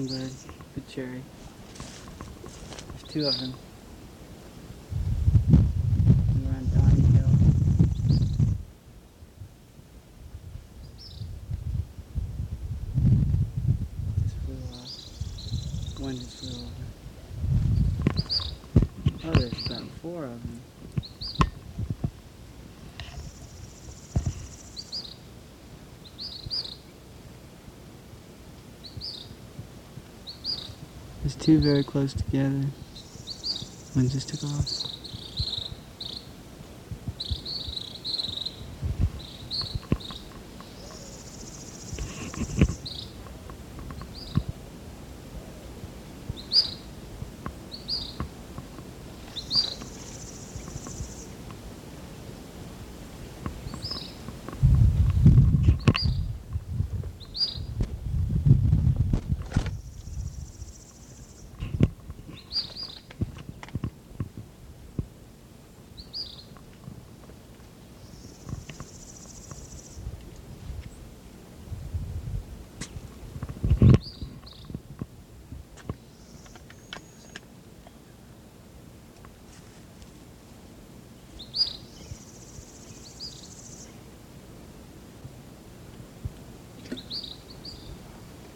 songbird. Good cherry. There's two of them. And we're on Donny Hill. Just flew off. One just flew over. Oh, there's about four of them. There's two very close together. One just took off.